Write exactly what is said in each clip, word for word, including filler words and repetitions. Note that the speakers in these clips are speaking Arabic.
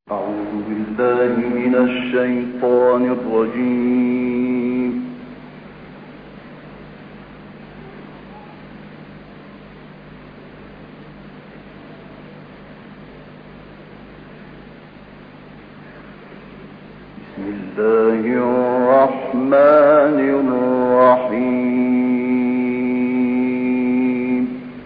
أعوذ بالله من الشيطان الرجيم. بسم الله الرحمن الرحيم.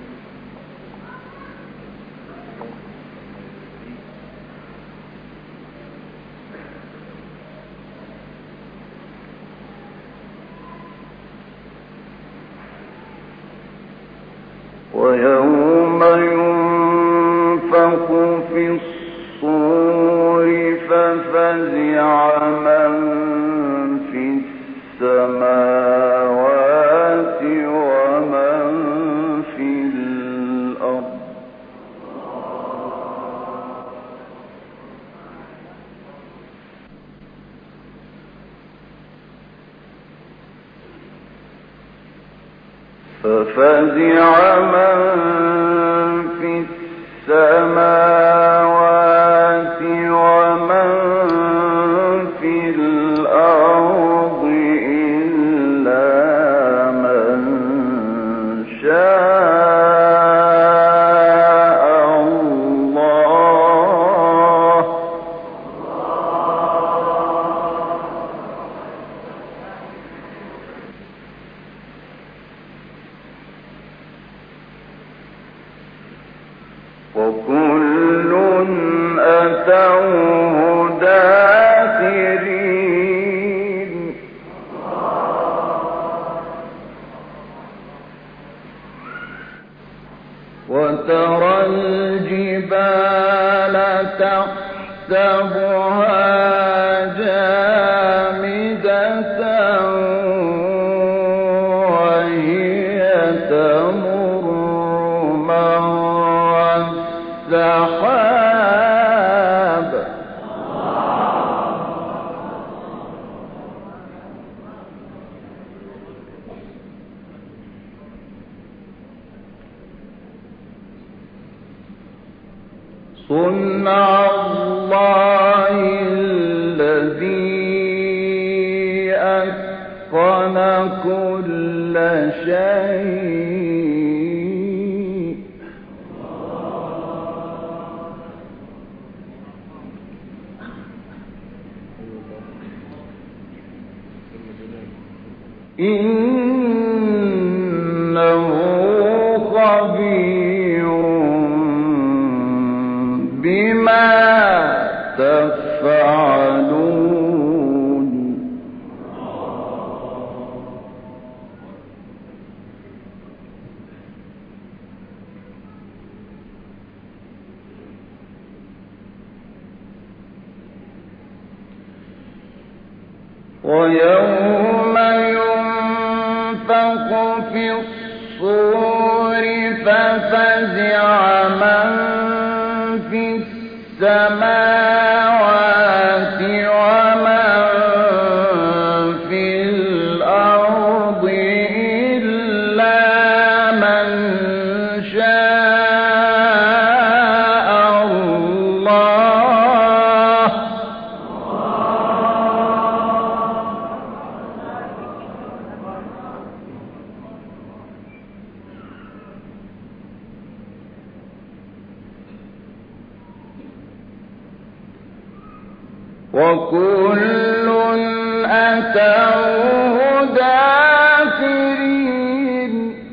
ويوم ينفخ في الصور ففزع من في السماوات ومن في الأرض ففزع من في السماوات ومن في الأرض إلا من شاء الله وكل أتوه داخرين. وترى الجبال تحسبها جامدة وهي تمر مر السحاب صنع الله الذي أتقن كل شيء إنه خبير بما تفعلون. ويوم ينفخ في الصور ففزع من في السماوات ومن في الأرض إلا من شاء الله وكل أتوه داخرين.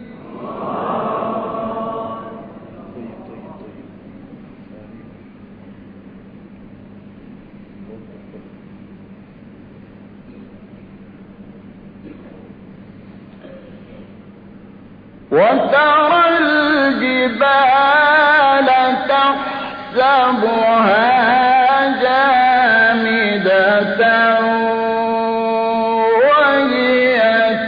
وترى الجبال تحسبها جامدة وهي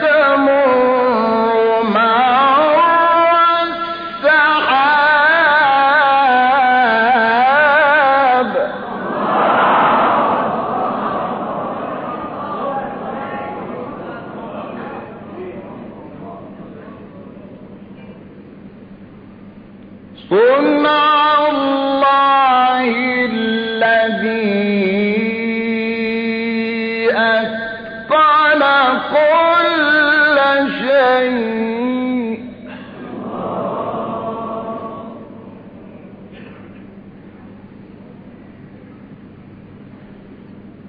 تمر مر السحاب صنع الله الذي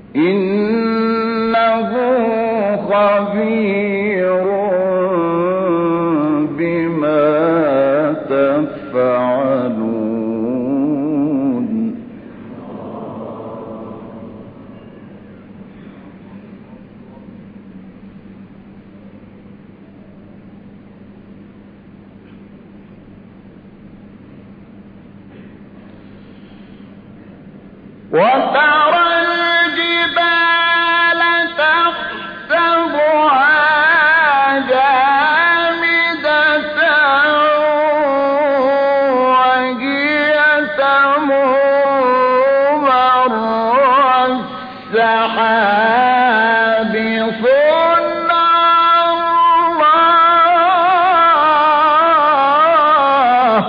إنه خبير بما تفعلون وترى الجبال تحسبها جامدة وهي تمر مر السحاب صنع الله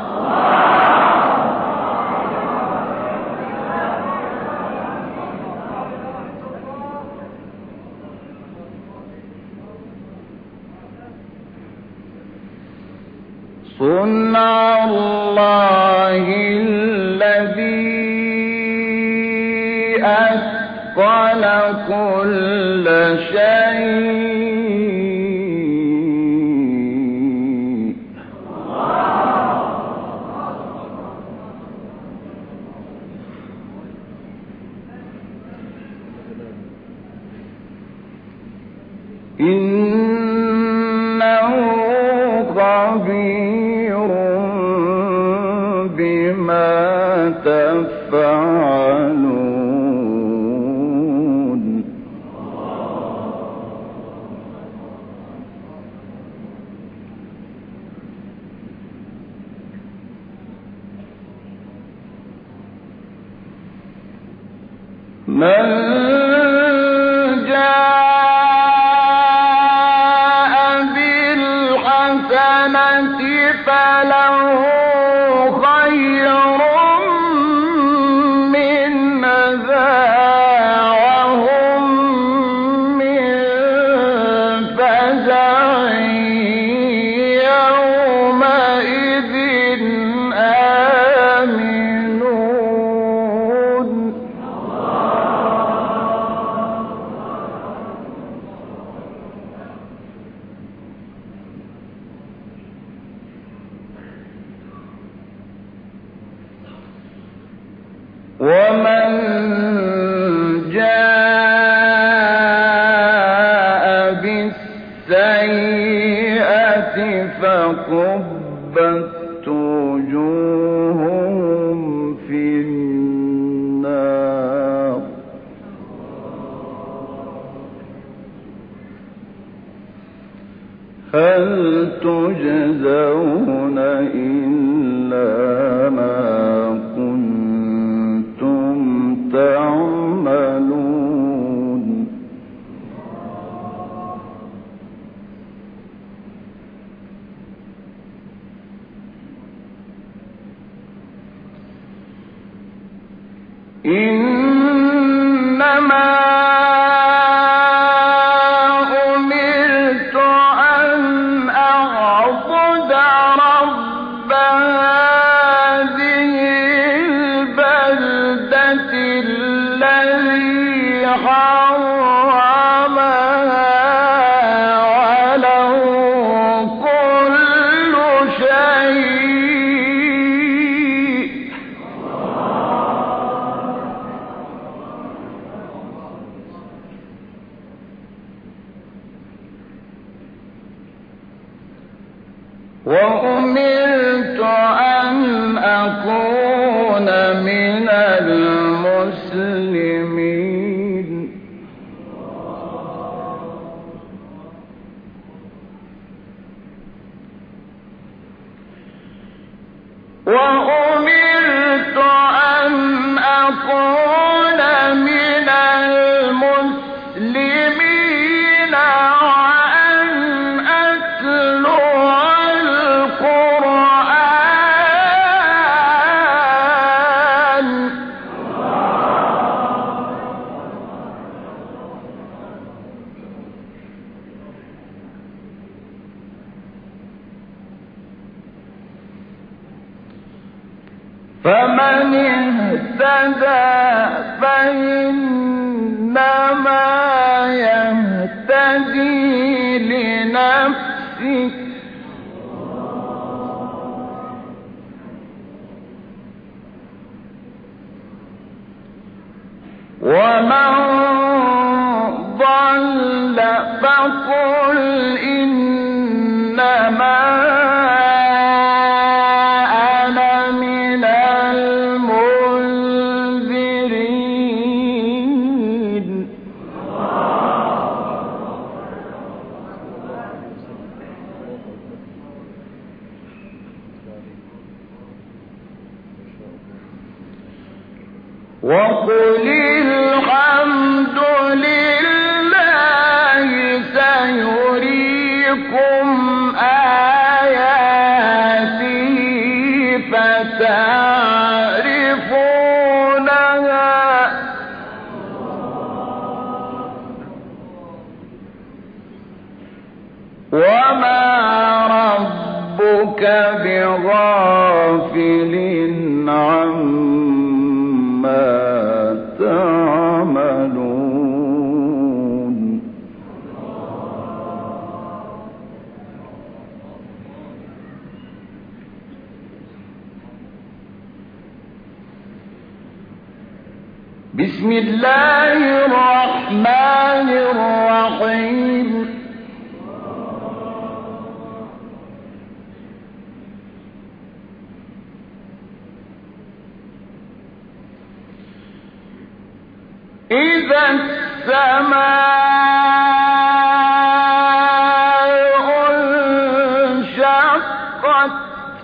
صنع الله الذي أتقن كل شيء إنه خبير بما تفعلون من جاء بالحسنة فله خير منها وهم من فزع يومئذ آمنون ومن جاء بالسيئة فكبت وجوههم في النار هل تجزون إلا ما تعملون إنما أمرت أن أعبد رب هذه البلدة الذي حرمها وله كل شيء وأمرت أن أكون من المسلمين وأمرت أن أكون من المسلمين وأن أتلو القرآن فمن اهتدى فإن يهتدي لنفسه ومن ضل فقل إنما أنا من المنذرين وقل الحمد لله سيريكم آياته فتعرفونها وما ربك بغافل عما تعملون بسم الله الرحمن الرحيم إذا السماء انشقت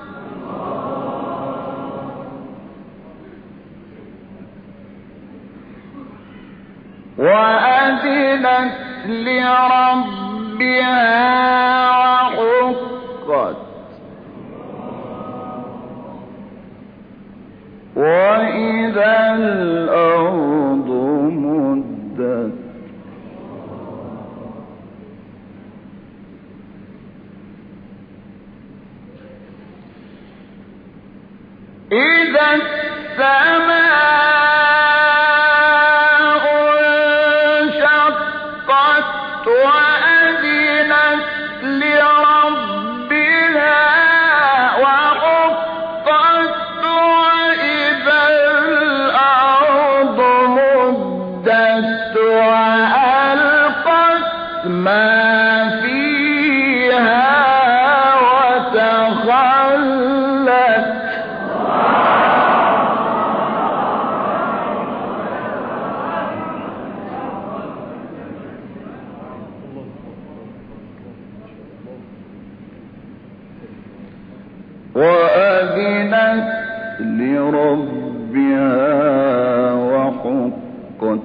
وأذنت لربها وحقت وإذا الأرض مدت إذا السماء انشقت وأذنت لربها وحقت وإذا الأرض مدت وألقت ما فيها وتخلت وأذنت لربها وحقت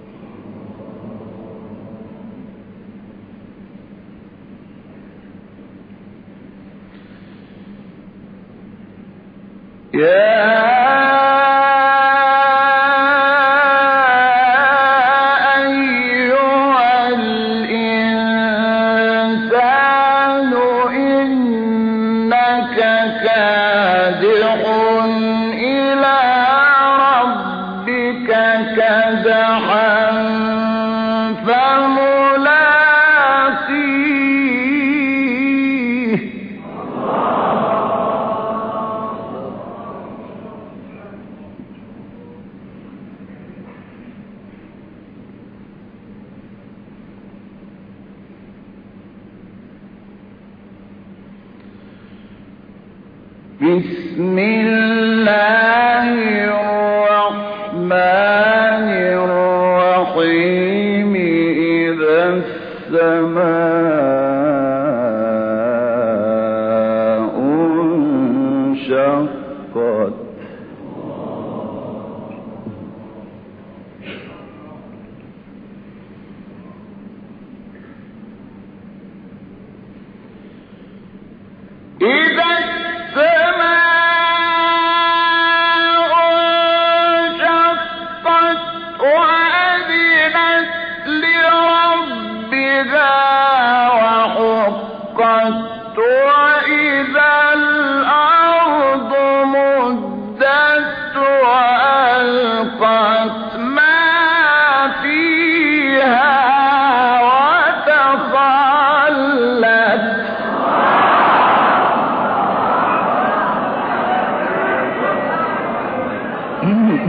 يا أيها الإنسان إنك كادح إلى ربك كدحا فملاقيه بسم الله الرحمن الرحيم إذا السماء انشقت إذا السماء انشقت وأذنت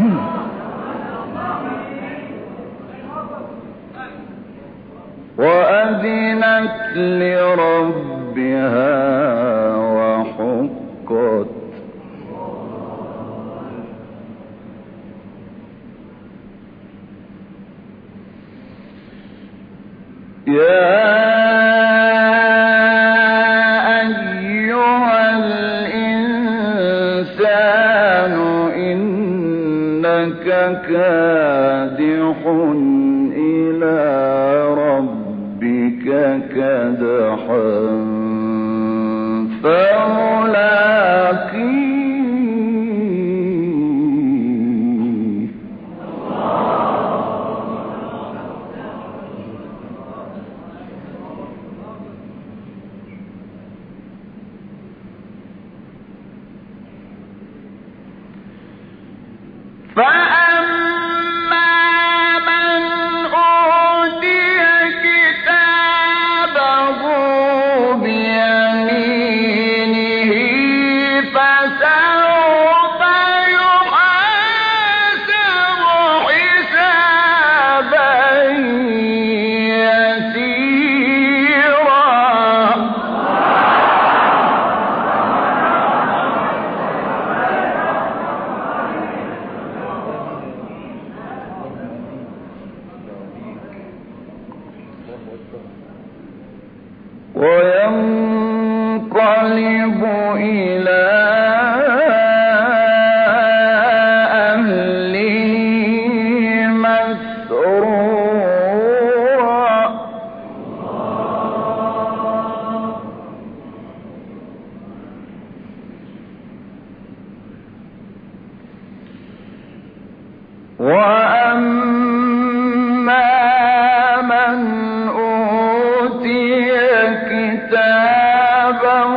وأذنت لربها وحقت يا أيها الإنسان إنك كادح إلى ربك كدحا فملاقيه فأما من أوتي كتابه بيمينه فسوف يحاسب حسابا يسيرا وينقلب إلى أهله مسرورا وأما من أوتي كتابه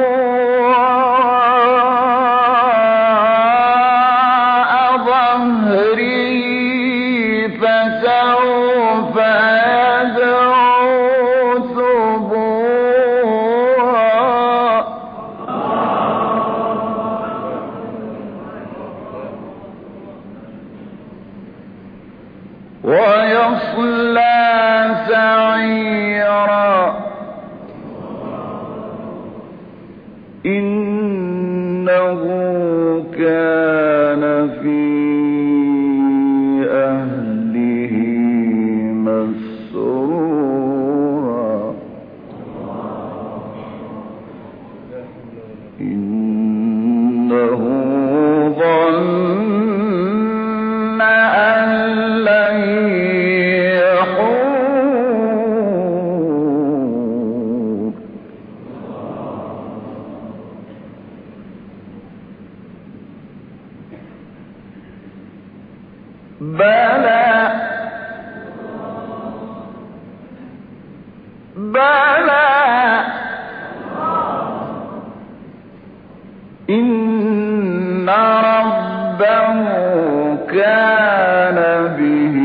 وراء ظهره فسوف يدعو ثبورا ويصلى سعيرا إنه كان في أهله مسرورا إنه ظن أن لن يحور بلى بلى إن ربه كان به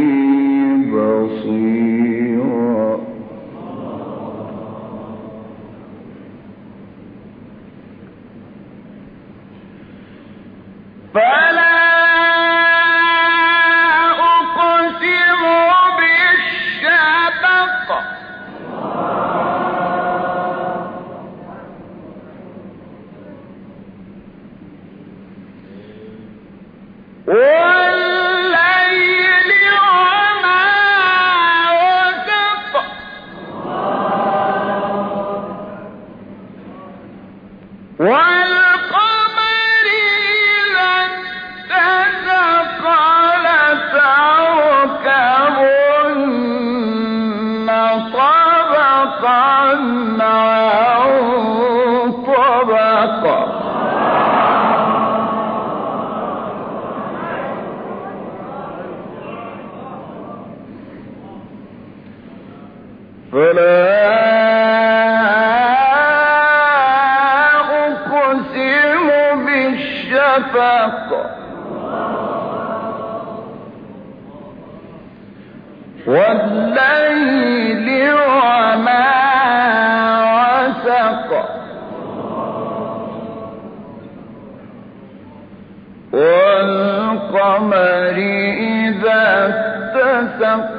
بصيرا فلا أقسم بالشفق والليل وما وسق والقمر إذا اتسق لتركبن طبقا عن طبق فلا أقسم بالشفق والليل وما وسق والقمر والقمر إذا اتسق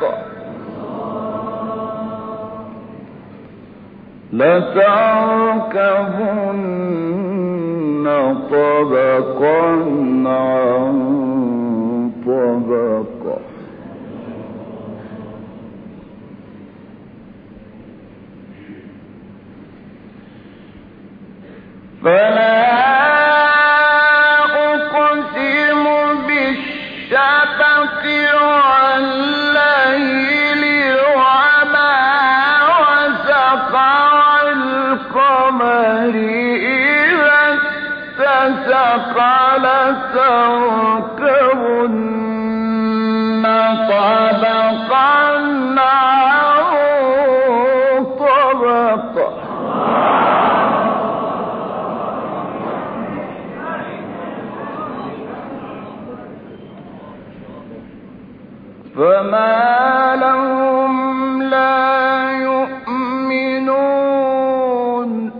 لتركبن طبقا عن طبق فلا أقسم بالشفق والليل وما وسق والقمر إذا اتسق لتركبن طبقا عن طبق فما لهم لا يؤمنون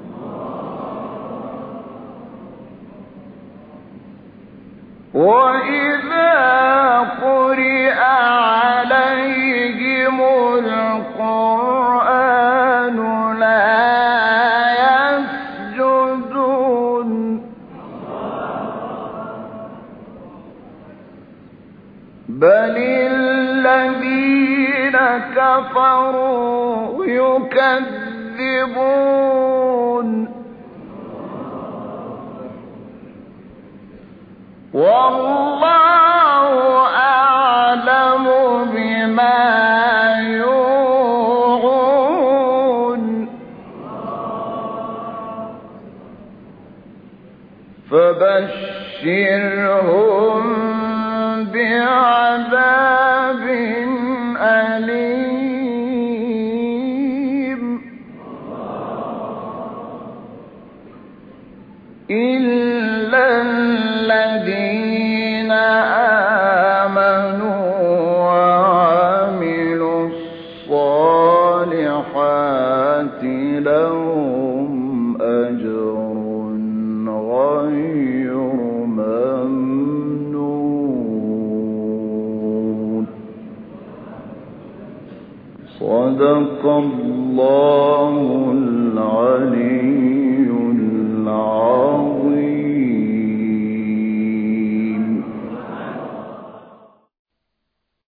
وإذا قرئ عليهم القرآن لا يسجدون بل الذين كفروا يكذبون والله أعلم بما يوعون فبشرهم بعذاب أليم إلا الذين آمنوا وعملوا الصالحات لهم أجر غير ممنون صدق الله العلي